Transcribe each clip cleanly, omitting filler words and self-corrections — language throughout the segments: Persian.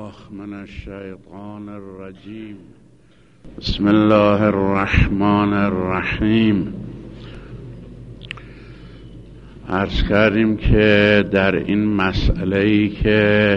بالله من الشیطان الرجیم. بسم الله الرحمن الرحیم. عرض کردیم که در این مسئله‌ای که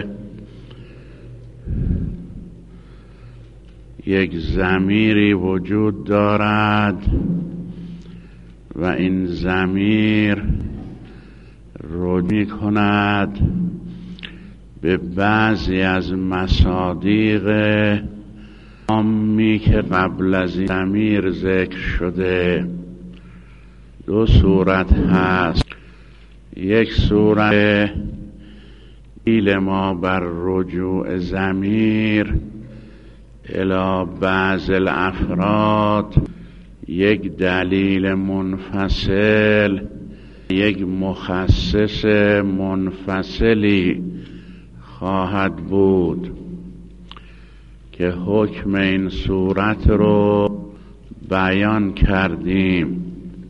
یک ضمیری وجود دارد و این ضمیر رجوع می‌کند به بعضی از مصادیق عامی که قبل از این ضمیر ذکر شده. دو صورت هست. یک صورت دلیل ما بر رجوع ضمیر الی بعض الافراد، یک دلیل منفصل، یک مخصص منفصلی خواهد بود که حکم این صورت رو بیان کردیم.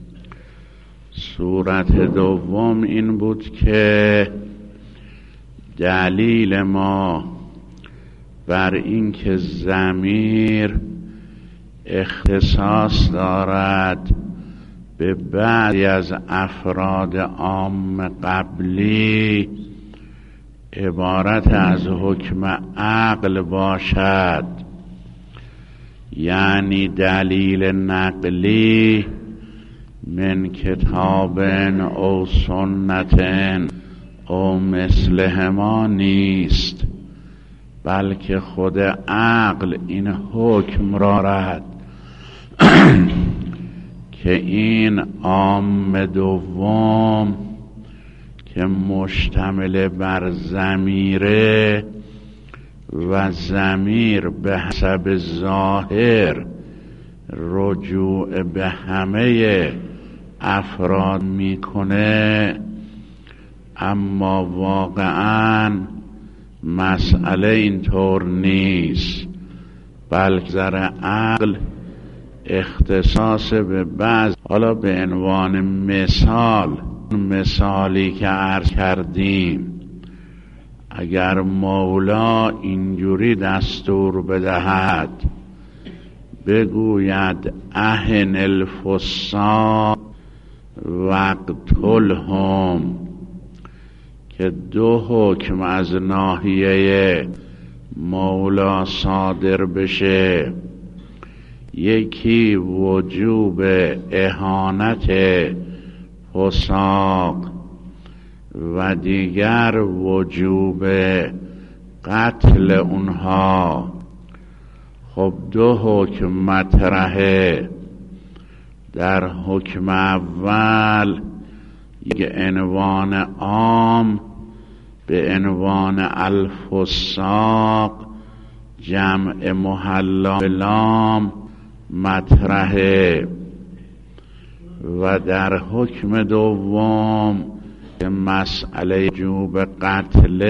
صورت دوم این بود که دلیل ما بر این که ضمیر اختصاص دارد به بعضی از افراد عام قبلی عبارت از حکم عقل باشد، یعنی دلیل نقلی من کتاب او سنت او مثلهما نیست، بلکه خود عقل این حکم را رد که این عام دوم که مشتمل بر ضمیره و ضمیر به حسب ظاهر رجوع به همه افراد میکنه، اما واقعاً مسئله اینطور نیست، بلکه ذر عقل اختصاص به بعض. حالا به عنوان مثالی که عرض کردیم، اگر مولا اینجوری دستور بدهد بگوید اهن الفساق واقتلهم، که دو حکم از ناحیه مولا صادر بشه، یکی وجوب اهانت فساق و دیگر وجوب قتل اونها. خب دو حکم مطرحه. در حکم اول یک عنوان عام به عنوان الفساق جمع محلا بلام مطرحه، و در حکم دوم که مسئله وجوب قتل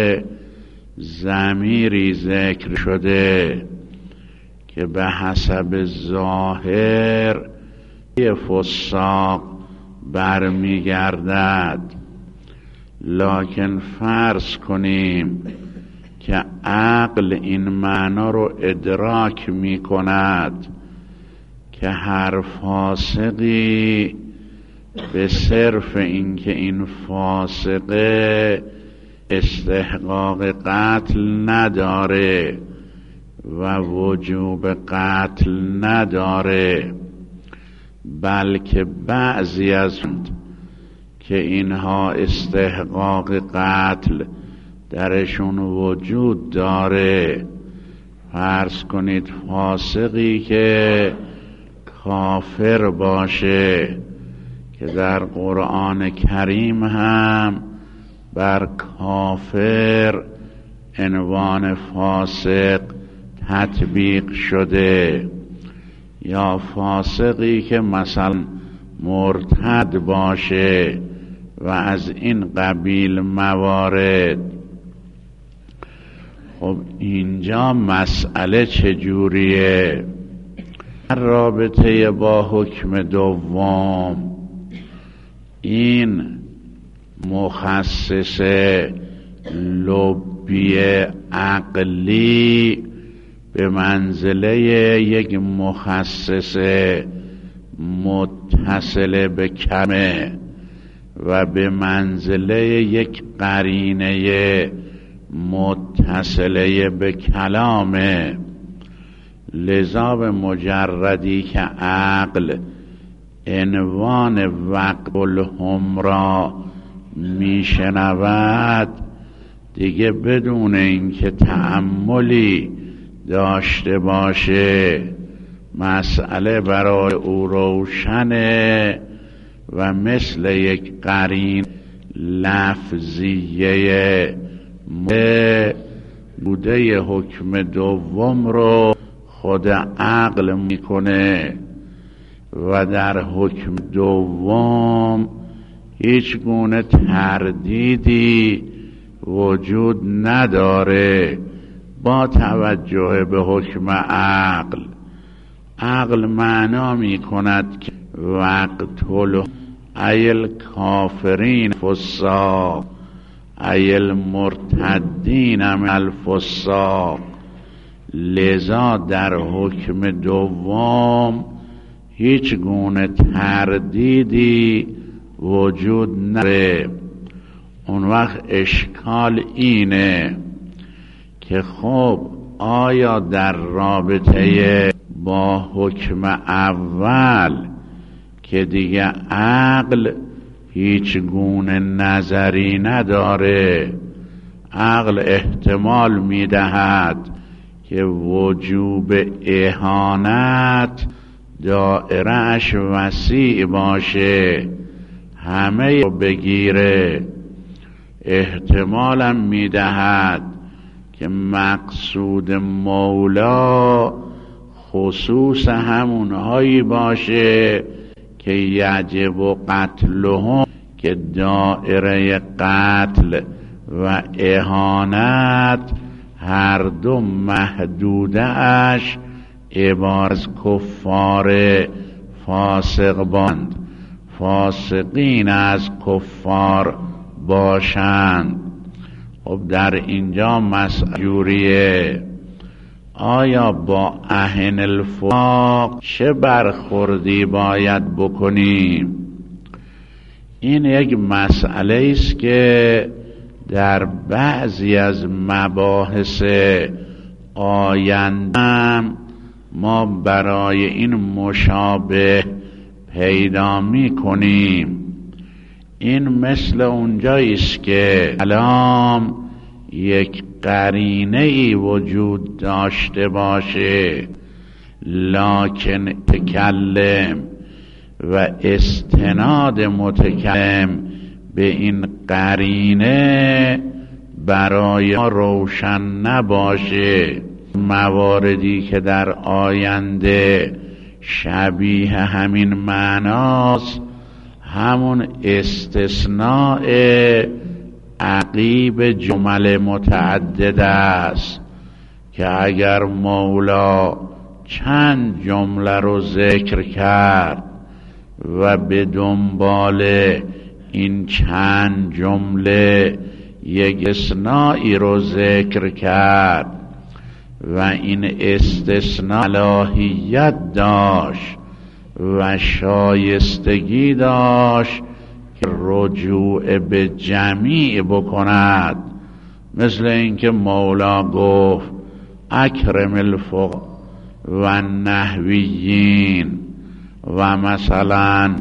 ضمیری ذکر شده که به حسب ظاهر فساق برمیگردد، لکن فرض کنیم که عقل این معنا رو ادراک می کند که هر فاسقی به صرف اینکه این فاسقه استحقاق قتل نداره و وجوب قتل نداره، بلکه بعضی از که اینها استحقاق قتل درشون وجود داره. فرض کنید فاسقی که کافر باشه، که در قرآن کریم هم بر کافر عنوان فاسق تطبیق شده، یا فاسقی که مثلا مرتد باشه و از این قبیل موارد. خب اینجا مسئله چجوریه؟ در رابطه با حکم دوم این مخصص لب طبی عقلی به منزله یک مخصص متصل به کمه و به منزله یک قرینه متصله به کلامه. لذا به مجردی که عقل عنوان وقت الهم را میشنود، دیگه بدون اینکه تأملی داشته باشه مسئله برای او روشنه و مثل یک قرین لفظیه بوده حکم دوم رو خود عقل میکنه و در حکم دوم هیچ گونه تردیدی وجود نداره. با توجه به حکم عقل معنا می کند که وقتل ایل کافرین فساق ایل مرتدین من الفساق. لذا در حکم دوم هیچ گونه تردیدی وجود نداره. اون وقت اشکال اینه که خب آیا در رابطه با حکم اول که دیگه عقل هیچ گونه نظری نداره، عقل احتمال میدهد که وجوب اهانت دائره‌اش وسیع باشه، همه رو بگیره، احتمالم میدهد که مقصود مولا خصوص همونهایی باشه که یجب و قتلهم، که دائره قتل و اهانت هر دو محدوده اش عبارت از کفار فاسق باند، فاسقین از کفار باشند. خب در اینجا مسئله جوریه، آیا با اهل الفساق چه برخوردی باید بکنیم؟ این یک مسئله است که در بعضی از مباحث آینده ما برای این مشابه پیدا می کنیم. این مثل اونجایی است که کلام یک قرینه ای وجود داشته باشه، لکن تکلم و استناد متکلم به این قرینه برای ما روشن نباشه. مواردی که در آینده شبیه همین معناست همون استثناء عقیب جمل متعدد است که اگر مولا چند جمله رو ذکر کرد و به دنبال این چند جمله یک استثنایی رو ذکر کرد و این استثناء الهیت داشت و شایستگی داشت که رجوع به جمیع بکند، مثل اینکه مولا گفت اکرم الفقهاء و نحویین و مثلا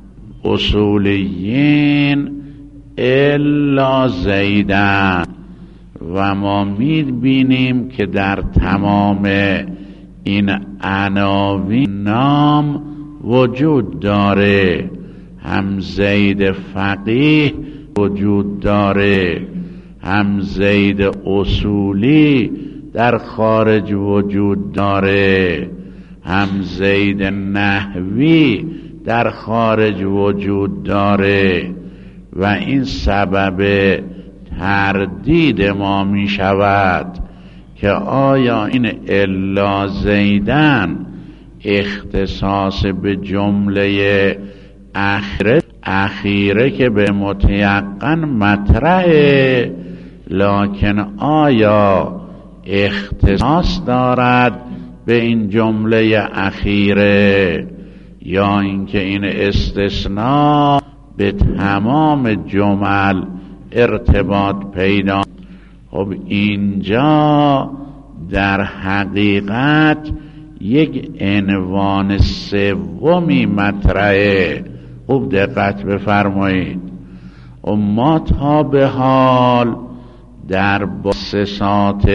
اصولیین الا زیدن، و ما می‌بینیم که در تمام این عناوین نام وجود داره، هم زید فقیه وجود داره، هم زید اصولی در خارج وجود داره، هم زید نحوی در خارج وجود داره و این سبب تردید ما می شود که آیا این الا زیدن اختصاص به جمله اخیره که به متیقن مطرحه لکن آیا اختصاص دارد به این جمله اخیره یا اینکه این استثناء به تمام جمل ارتباط پیدا؟ خب اینجا در حقیقت یک عنوان سومی مطرحه. خوب دقت بفرمایید. ما تا به حال در مؤسسات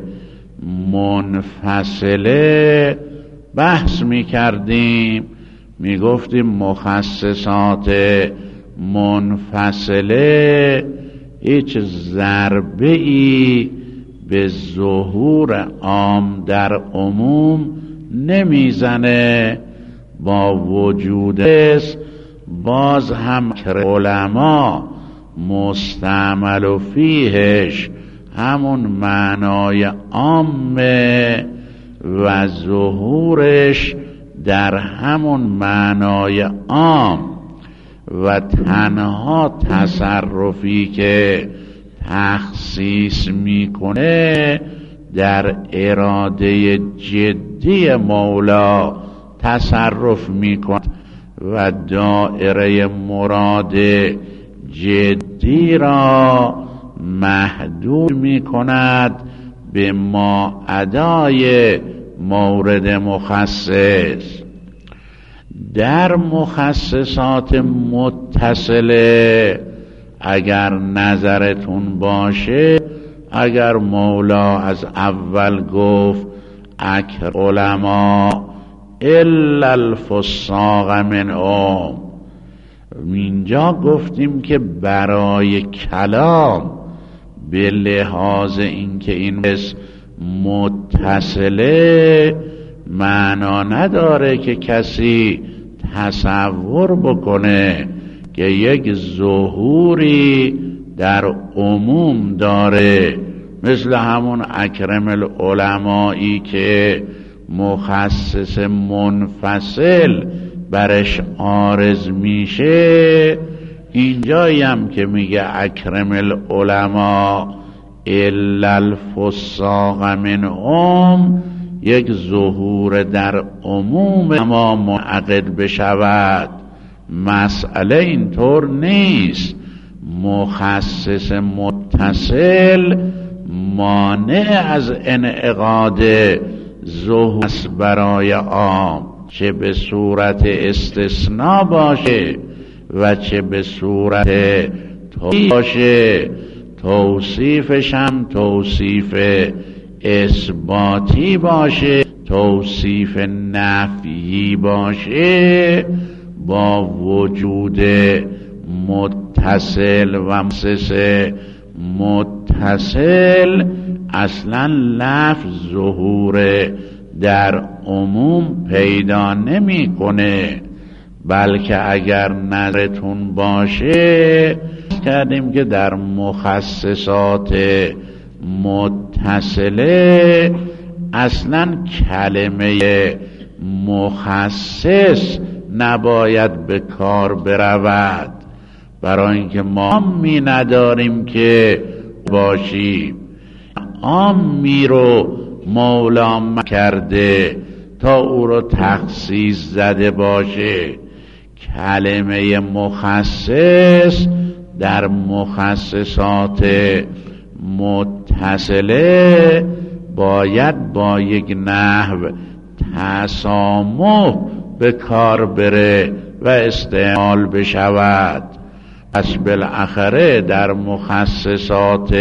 منفصله بحث می کردیم، می گفتیم مخصصات منفصله هیچ ضربه‌ای به ظهور عام در عموم نمیزنه. با وجود باز هم علما مستعمل فیهش همون معنای عامه و ظهورش در همون معنای عام و تنها تصرفی که تخصیص میکنه در اراده جدی مولا تصرف میکنه و دائره مراد جدی را محدود میکند به ما ادای مورد مخصص. در مخصصات متصله اگر نظرتون باشه، اگر مولا از اول گفت اکثر علما الا الفساق منهم، اینجا گفتیم که برای کلام به لحاظ اینکه این اسم متصله معنا نداره که کسی تصور بکنه که یک ظهوری در عموم داره، مثل همون اکرم العلمایی که مخصص منفصل برش عارض میشه. اینجایی هم که میگه اکرم العلماء الا الفساق منهم، یک ظهور در عموم ما منعقد بشود. مسئله اینطور نیست. مخصص متصل مانع از انعقاد ظهور برای عام، چه به صورت استثناء باشه و چه به صورت توصیف باشه. توصیفش هم توصیف اثباتی باشه، توصیف نفیی باشه، با وجود متصل و مخصص متصل اصلا لفظ ظهور در عموم پیدا نمیکنه. بلکه اگر نظرتون باشه کردیم که در مخصصات متصله اصلا کلمه مخصص نباید به کار برود، برای اینکه ما عامی نداریم که باشیم. عامی رو مولا کرده تا او رو تخصیص زده باشه. کلمه مخصص در مخصصات متصله باید با یک نحو تسامح به کار بره و استعمال بشود. پس بالاخره در مخصصات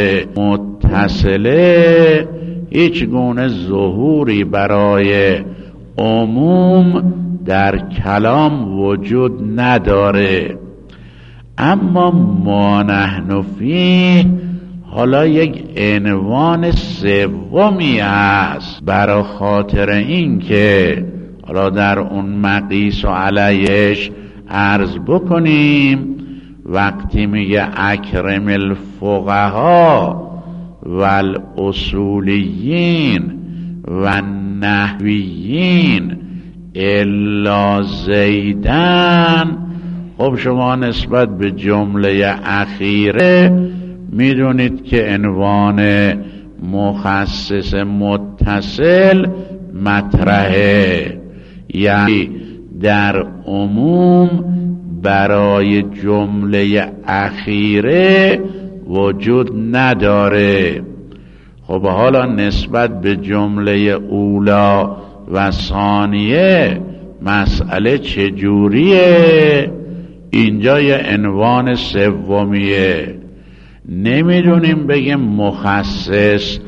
متصله هیچ گونه ظهوری برای عموم در کلام وجود نداره. اما ما نحن فیه حالا یک عنوان سومی است، برای خاطر این که حالا در اون مقیس و علیش عرض بکنیم. وقتی میگه اکرم الفقها و الاصولیین و نحویین الا زیدن، خب شما نسبت به جمله اخیره میدونید که عنوان مخصص متصل مطرحه، یعنی در عموم برای جمله اخیره وجود نداره. خب حالا نسبت به جمله اولا و ثانیه مسئله چجوریه؟ اینجا یه عنوان سومیه. نمیدونیم بگیم مخصص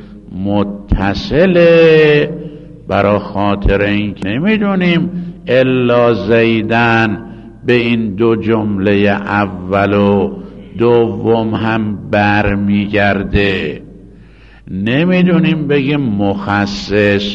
متصله، برای خاطر این که نمیدونیم الا زیدن به این دو جمله اول و دوم هم برمیگرده. نمیدونیم بگیم مخصص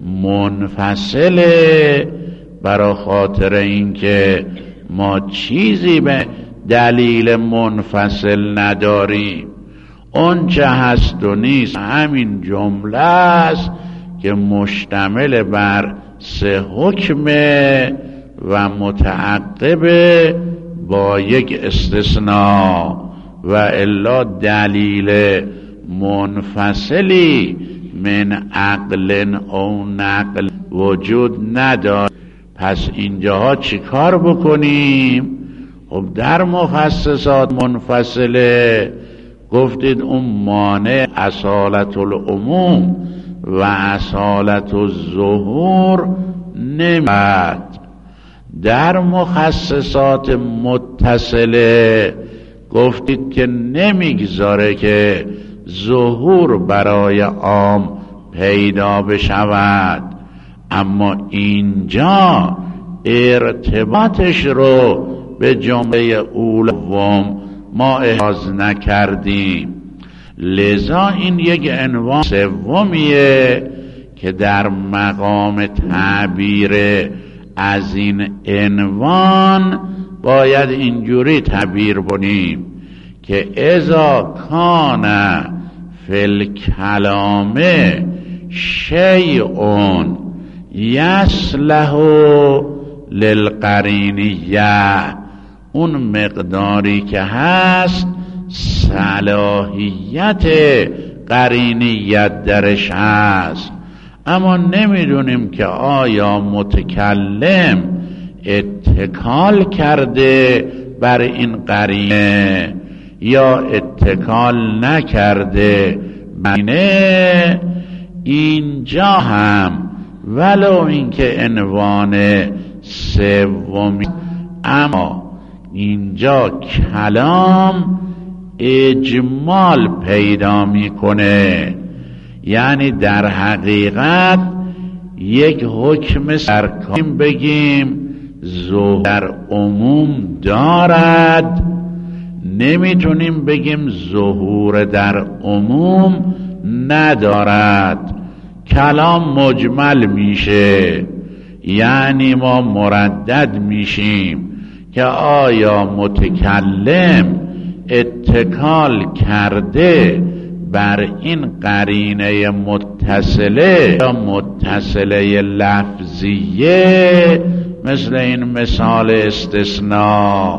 منفصله، برای خاطر این که ما چیزی به دلیل منفصل نداریم. اون چه هست و نیست همین جمله است که مشتمل بر 3 حکمه و متعقب با یک استثناء، و الا دلیل منفصلی من عقل او نقل وجود نداره. پس اینجاها چی کار بکنیم؟ خب در مخصصات منفصله گفتید اون مانع اصالت العموم و اصالت الظهور نمیاد. در مخصصات متصله گفتید که نمیگذاره که ظهور برای عام پیدا بشود، اما اینجا ارتباطش رو به جمله اولوم ما احاز نکردیم. لذا این یک عنوان سومیه که در مقام تعبیر از این عنوان باید اینجوری تعبیر کنیم که اذا کان فی الکلام شیء یصلح للقرینیه، اون مقداری که هست صلاحیت قرینیت درش هست، اما نمیدونیم که آیا متکلم اتکال کرده بر این قرینه یا اتکال نکرده. بینه اینجا هم ولو اینکه عنوان سومی، اما اینجا کلام اجمال پیدا میکنه، یعنی در حقیقت یک حکم سرکام بگیم ظهور در عموم دارد، نمیتونیم بگیم ظهور در عموم ندارد. کلام مجمل میشه، یعنی ما مردد میشیم که آیا متکلم اتکال کرده بر این قرینه متصله یا متصله لفظیه، مثل این مثال استثناء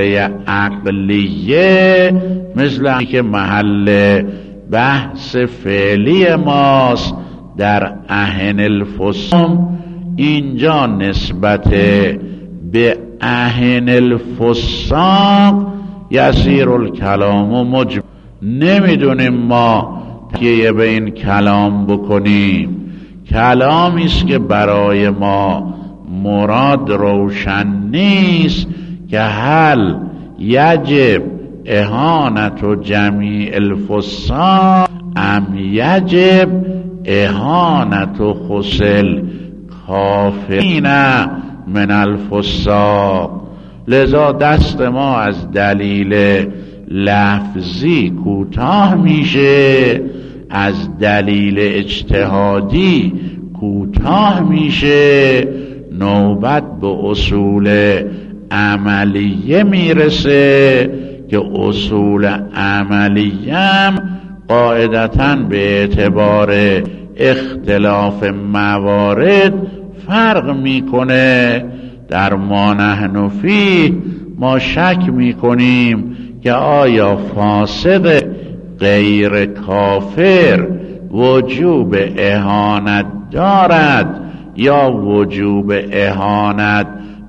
عقلیه، مثل که محل بحث فعلی ماست در اهن الفصام. اینجا نسبت به اهن الفصام یسیر الکلام مجمل، نمیدونیم ما تکیه به این کلام بکنیم. کلامی است که برای ما مراد روشن نیست که هل یجب اهانت و جمیع الفصام ام یجب اهانت و خسل کافرین من الفساق. لذا دست ما از دلیل لفظی کوتاه میشه، از دلیل اجتهادی کوتاه میشه، نوبت به اصول عملیه میرسه که اصول عملیه هم قاعدتاً به اعتبار اختلاف موارد فرق میکنه. در ما نحن فیه ما شک میکنیم که آیا فاسق غیر کافر وجوب اهانت دارد یا وجوب اهانت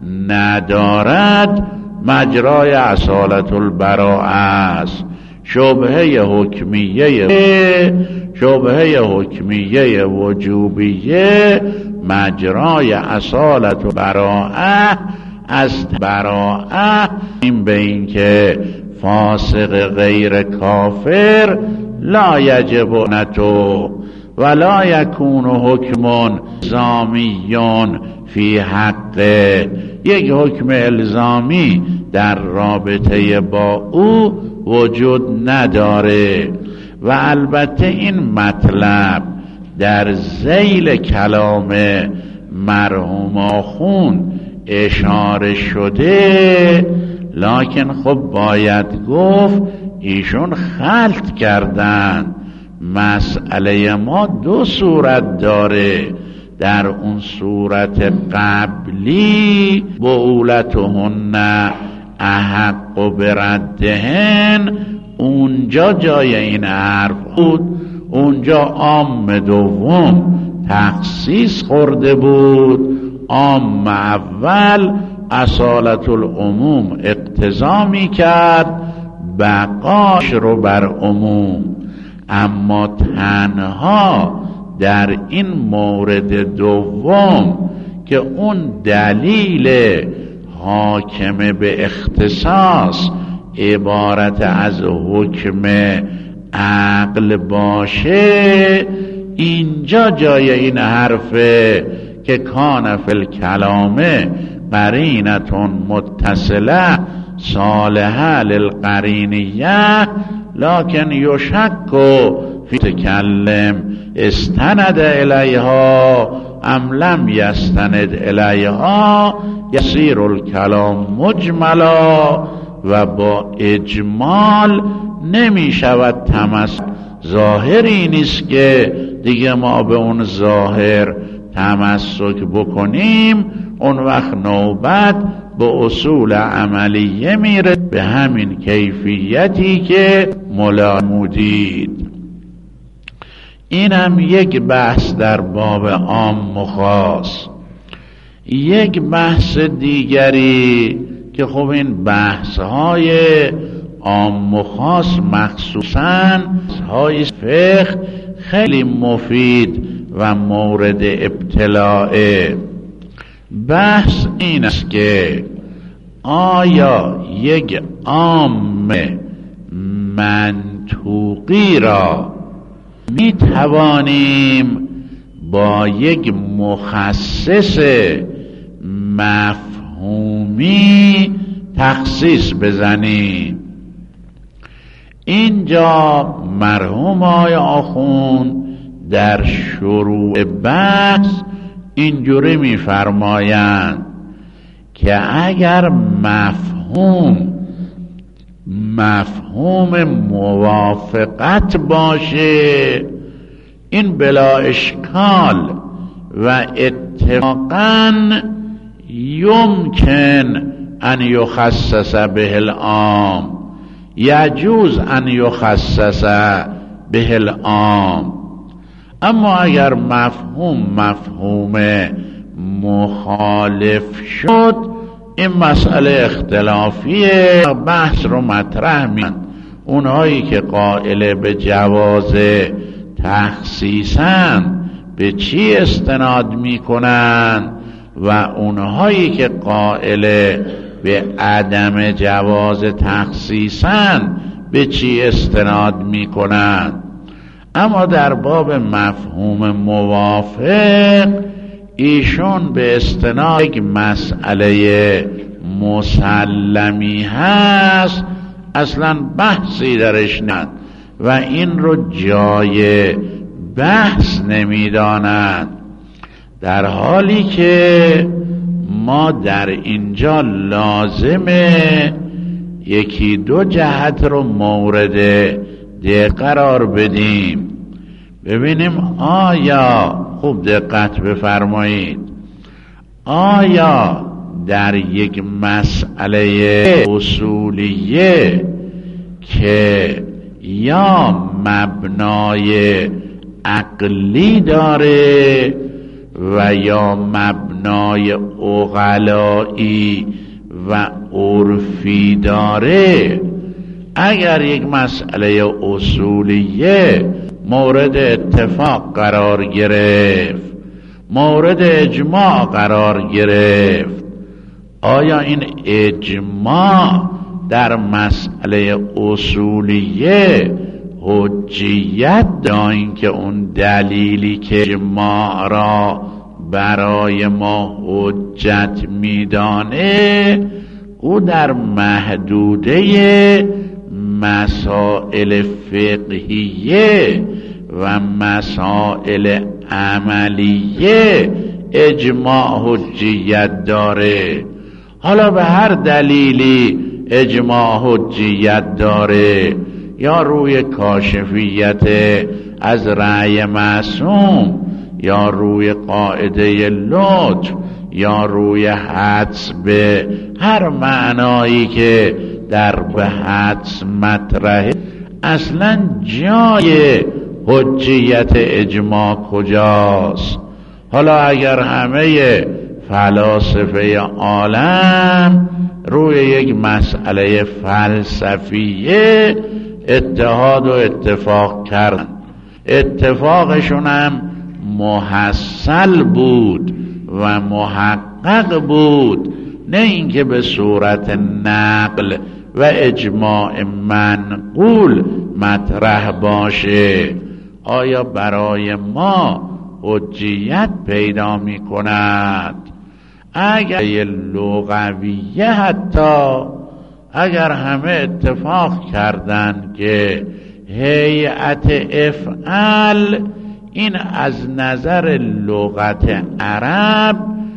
ندارد مجرای اصالت البراءه است. شبهه حکمیه وجوبیه مجرای اصالت و براءه است. براءه این به این که فاسق غیر کافر لا یجب نتو ولا یکون حکم الزامیون فی حقه، یک حکم الزامی در رابطه با او وجود نداره. و البته این مطلب در ذیل کلام مرحوم آخوند اشاره شده، لکن خب باید گفت ایشون خلط کردن. مسئله ما دو صورت داره. در اون صورت قبلی بعولتهن احق بردهن، اونجا جای این حرف بود، اونجا عام دوم تخصیص خورده بود، عام اول اصالت العموم اقتضا می کرد بقاش رو بر عموم. اما تنها در این مورد دوم که اون دلیل حاکم به اختصاص عبارت از حکم عقل باشه، اینجا جای این حرفه که کان فی الکلام قرینتون متصله صالحه للقرینیه لکن یشک فی تکلم استند الیها ام لم یستند الیها یصیر الکلام مجملا. و با اجمال نمی شود تمسک. ظاهری نیست که دیگه ما به اون ظاهر تمسک بکنیم، اون وقت نوبت به اصول عملیه میره به همین کیفیتی که ملامودید. اینم یک بحث در باب عام و خاص. یک بحث دیگری که خب این بحث های عام و خاص مخصوصاً های فقه خیلی مفید و مورد ابتلاعه. بحث این است که آیا یک عام منطوقی را می توانیم با یک مخصص مفهومی تخصیص بزنیم؟ اینجا مرحوم آقای آخوند در شروع بحث اینجوری می‌فرمایند که اگر مفهوم موافقت باشه، این بلا اشکال و اتفاقاً یمکن ان یخصص به العام، یجوز ان یخصص به العام. اما اگر مفهوم مخالف شد، این مسئله اختلافیه، بحث رو مطرح می‌کنن. اونهایی که قائل به جواز تخصیصن به چی استناد میکنن و اونهایی که قائل به عدم جواز تخصیصن به چی استناد میکنن. اما در باب مفهوم موافق ایشون به استناد یک مسئله مسلمی هست، اصلا بحثی درش نه و این رو جای بحث نمیدانند، در حالی که ما در اینجا لازمه یکی دو جهت رو مورد دقت قرار بدیم. ببینیم آیا، خوب دقت بفرمایید، آیا در یک مسئله اصولیه که یا مبنای عقلی داره و یا مبنای عقلایی و عرفی داره. اگر یک مسئله اصولیه مورد اتفاق قرار گرفت، مورد اجماع قرار گرفت، آیا این اجماع در مسئله اصولیه حجیت داره؟ اینکه اون دلیلی که اجماع را برای ما حجت میدانه او در محدوده مسائل فقهیه و مسائل عملیه اجماع حجیت داره. حالا به هر دلیلی اجماع حجیت داره، یا روی کاشفیت از رأی معصوم، یا روی قاعده لطف، یا روی حدس، به هر معنایی که در به حدس مطرحه، اصلا جای حجیت اجماع کجاست؟ حالا اگر همه فلاسفه عالم روی یک مسئله فلسفیه اتحاد و اتفاق کردن، اتفاقشون هم محصل بود و محقق بود، نه اینکه به صورت نقل و اجماع منقول مطرح باشه، آیا برای ما حجیت پیدا می کند؟ اگر لغویه حتی اگر همه اتفاق کردند که هیئت افعل این از نظر لغت عرب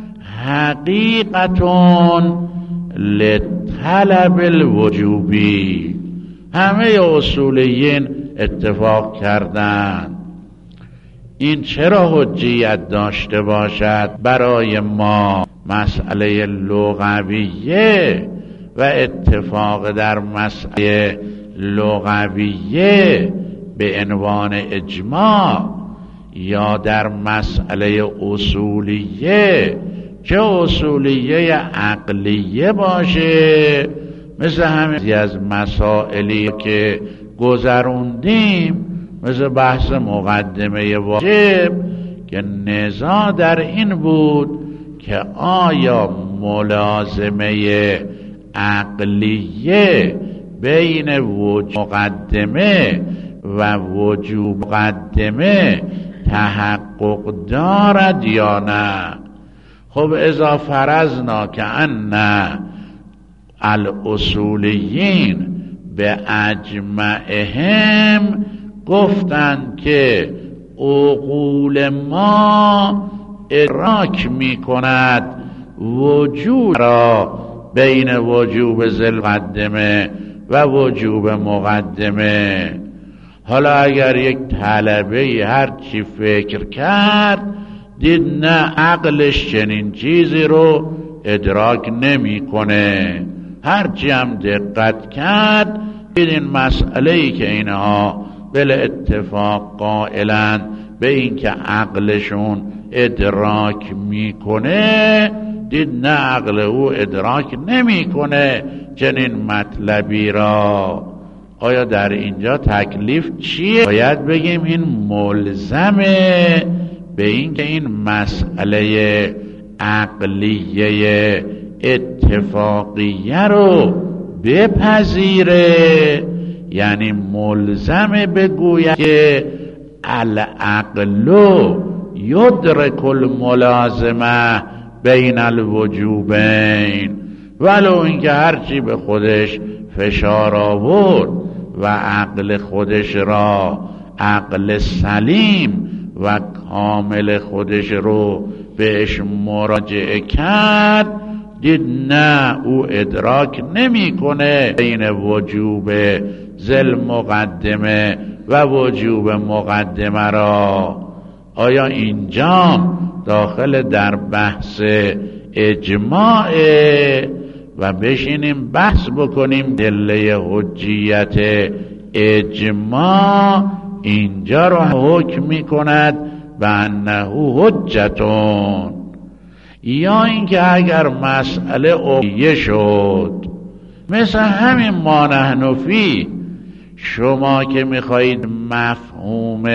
حقیقتون لطلب الوجوبی، همه اصولیین اتفاق کردند. این چرا حجیت داشته باشد برای ما؟ مسئله لغویه و اتفاق در مسئله لغویه به عنوان اجماع، یا در مسئله اصولیه چه اصولیه عقلیه باشه، مثل همین از مسائلی که گذروندیم، مثل بحث مقدمه واجب که نزاع در این بود که آیا ملازمه عقلیه بین وجوب مقدمه و وجوب مقدمه تحقق دارد یا نه؟ خب اذا فرضنا که ان الاصولیین به اجمعهم گفتند که عقول ما ادراک می کند وجود را بین وجوب ذی القدمه و وجوب مقدمه. حالا اگر یک طلبه هر چی فکر کرد دید نه عقلش چنین چیزی رو ادراک نمیکنه، هرچی هم دقت کرد دید این مسئله‌ای که اینها بل اتفاق قائلن به این که عقلشون ادراک میکنه، دید نه عقل او ادراک نمیکنه چنین مطلبی را. آیا در اینجا تکلیف چیه؟ باید بگیم این ملزمه به این که این مسئله عقلیه اتفاقیه رو بپذیره، یعنی ملزمه بگوید که العقل یدرک الملازمه بین الوجوبین، ولو اینکه هرچی به خودش فشار آورد و عقل خودش را، عقل سلیم و کامل خودش رو بهش مراجعه کرد، دید نه او ادراک نمیکنه بین وجوب ذل مقدمه و وجوب مقدمه را. آیا اینجا داخل در بحث اجماع و بشینیم بحث بکنیم دله حجیت اجماع اینجا رو حکم میکند به انه حجتون. یا اینکه اگر مسئله عقیه شد، مثل همین ما نحن فی، شما که میخواهید مفهوم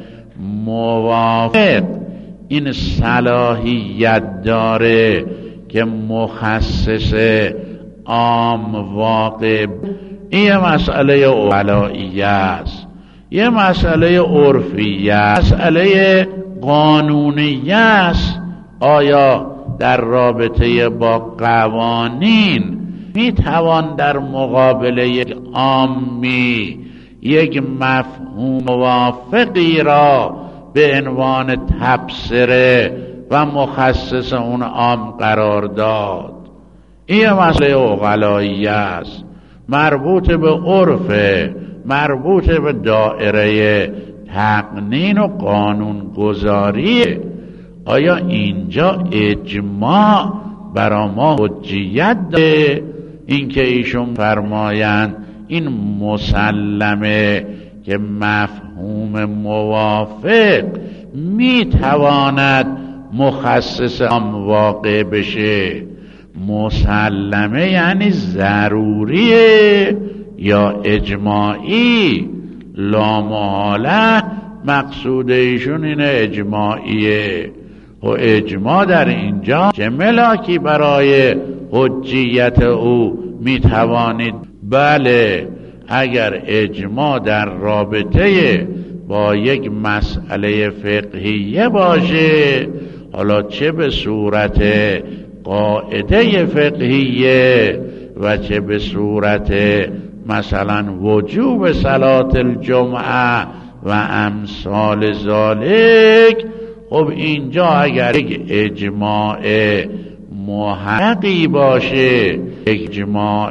موافق این صلاحیت داره که مخصص عام واقع، این یه مسئله اولاییه است، یه مسئله عرفیه است، مسئله قانونیه است. آیا در رابطه با قوانین میتوان در مقابل یک عامی یک مفهوم موافقی را به عنوان تبصره و مخصص اون عام قرار داد؟ این مسئله عقلاییه است، مربوط به عرف، مربوط به دائره تقنین و قانون گذاری. آیا اینجا اجماع برای ما حجیت داره؟ اینکه ایشون فرمایند این مسلمه که مفهوم موافق میتواند مخصص عام واقع بشه. مسلمه یعنی ضروریه یا اجماعی؟ لا محاله مقصود ایشون اینه اجماعیه. و اجماع در اینجا چه ملاکی برای حجیت او میتوانید؟ بله، اگر اجماع در رابطه با یک مسئله فقهیه باشه، حالا چه به صورت قاعده فقهیه و چه به صورت مثلا وجوب صلاة الجمعه و امثال ذالک، خب اینجا اگر یک اجماع محققی باشه، یک اجماع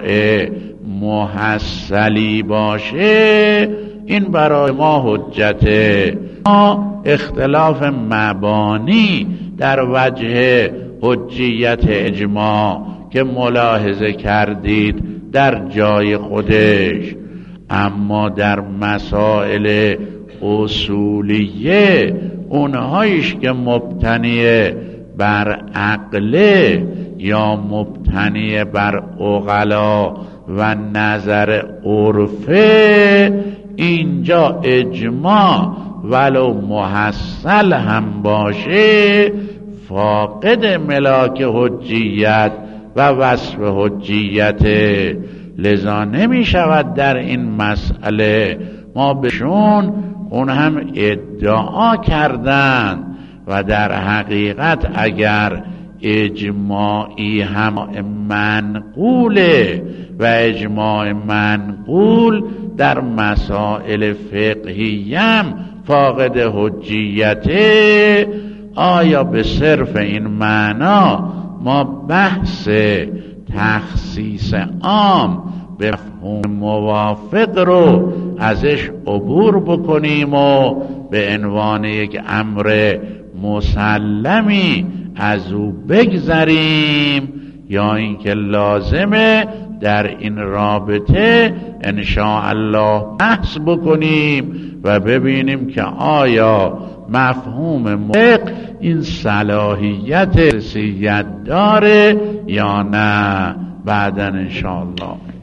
محصلی باشه، این برای ما حجته. ما اختلاف مبانی در وجه حجیت اجماع که ملاحظه کردید در جای خودش، اما در مسائل اصولیه اونهایش که مبتنی بر عقله یا مبتنی بر عقلا و نظر عرفه، اینجا اجماع ولو محصل هم باشه فاقد ملاک حجیت و وصف حجیت. لذا نمی شود در این مسئله ما بهشون اون هم ادعا کردن و در حقیقت اگر اجماعی هم منقوله و اجماع منقول در مسائل فقهیم فاقد حجیته، آیا به صرف این معنا ما بحث تخصیص عام به مفهوم موافق رو ازش عبور بکنیم و به عنوان یک امر مسلمی از او بگذریم، یا اینکه لازمه در این رابطه ان شاء الله بحث بکنیم و ببینیم که آیا مفهوم موافق این صلاحیت رسیت داره یا نه؟ بعداً ان شاء الله.